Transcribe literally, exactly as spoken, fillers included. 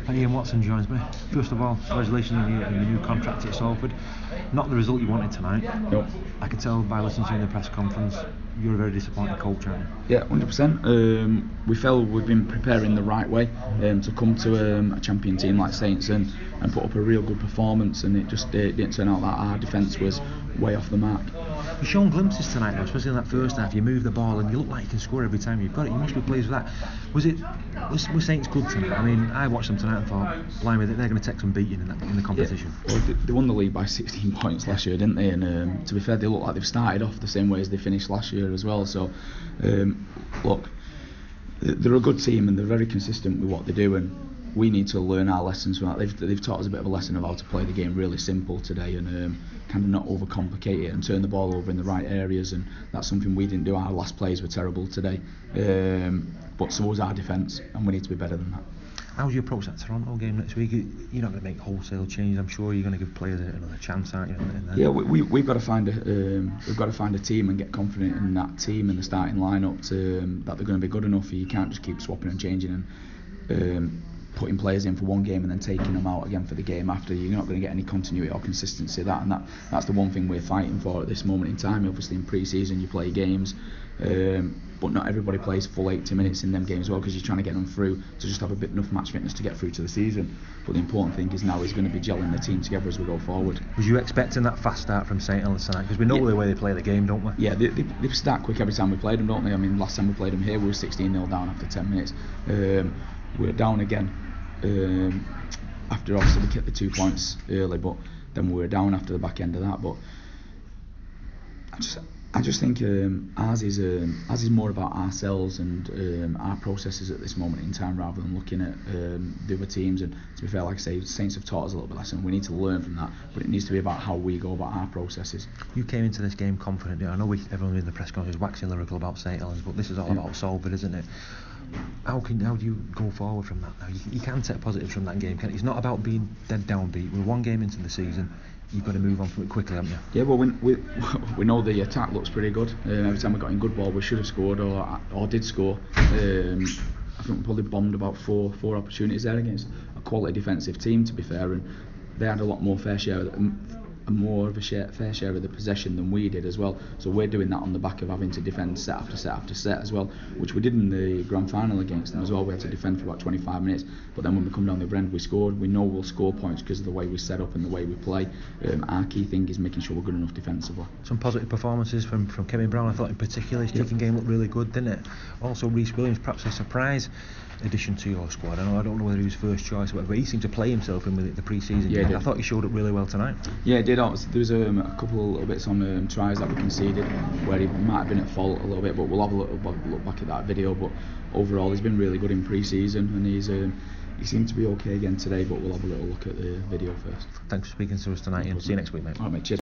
Ian Watson joins me. First of all, congratulations on your, on your new contract at Salford. Not the result you wanted tonight. Nope. I can tell by listening to you in the press conference, you're a very disappointed coach, aren't you? Yeah, one hundred percent. Um, we felt we've been preparing the right way um, to come to um, a champion team like Saints and, and put up a real good performance, and it just it didn't turn out that our defence was way off the mark. You've shown glimpses tonight, though, especially in that first half. You move the ball and you look like you can score every time you've got it. You must be pleased with that. Was it? Was, was Saints good tonight? I mean, I watched them tonight and thought, blimey, they're going to take some beating in, that, in the competition. Yeah. Well, they, they won the league by sixteen points last year, didn't they? And um, to be fair, they look like they've started off the same way as they finished last year as well. So, um, look, they're a good team and they're very consistent with what they do, and we need to learn our lessons from that. They've, they've taught us a bit of a lesson of how to play the game really simple today, and um, kind of not overcomplicate it and turn the ball over in the right areas, and that's something we didn't do. Our last plays were terrible today, um, but so was our defence, and we need to be better than that. How's your approach that Toronto game next week? You're not going to make wholesale changes, I'm sure. You're going to give players another chance, aren't you? In yeah, we, we, we've got to find a um, we've got to find a team and get confident in that team and the starting lineup to um, that they're going to be good enough. You can't just keep swapping and changing and um, putting players in for one game and then taking them out again for the game after. You're not going to get any continuity or consistency. That and that that's the one thing we're fighting for at this moment in time. Obviously, in pre-season you play games. Um, but not everybody plays full eighty minutes in them games as well, because you're trying to get them through to just have a bit enough match fitness to get through to the season. But the important thing is now is going to be gelling the team together as we go forward. Was you expecting that fast start from Saint Helens tonight? Because we know yeah. the way they play the game, don't we? Yeah, they, they, they start quick every time we played them, don't they? I mean, last time we played them here, we were sixteen nil down after ten minutes. Um, we were down again um, after obviously we kicked the two points early, but then we were down after the back end of that. But I just. I just think um, ours is um, ours is more about ourselves and um, our processes at this moment in time, rather than looking at um, the other teams. And to be fair, like I say, Saints have taught us a little bit lesson. We need to learn from that, but it needs to be about how we go about our processes. You came into this game confident. I know we, everyone in the press conference is waxing lyrical about Saint Helens, but this is all yeah. about Salford, isn't it? How can how do you go forward from that now? You, you can take positives from that game, can't you? It's not about being dead downbeat. We're one game into the season. You've got to move on from it quickly, haven't you? Yeah, well, we we, we know the attack looks pretty good. Um, every time we got in good ball, we should have scored or or did score. Um, I think we probably bombed about four four opportunities there against a quality defensive team, to be fair, and they had a lot more fair share of the, more of a share, fair share of the possession than we did as well. So we're doing that on the back of having to defend set after set after set as well, which we did in the grand final against them as well. We had to defend for about twenty-five minutes, but then when we come down the other end, we scored. We know we'll score points because of the way we set up and the way we play. Um, our key thing is making sure we're good enough defensively. Some positive performances from, from Kevin Brown, I thought in particular. His kicking game looked really good, didn't it? Also Rhys Williams, perhaps a surprise addition to your squad. I know I don't know whether he was first choice or whatever, but he seemed to play himself in with it the pre-season. Yeah, I thought he showed up really well tonight. Yeah, he did. There was um, a couple of little bits on um, tries that we conceded where he might have been at fault a little bit, but we'll have a little look back at that video. But overall, he's been really good in pre-season, and he's um, he seemed to be okay again today. But we'll have a little look at the video first. Thanks for speaking to us tonight, and see you next week, mate. All right, mate. Cheers.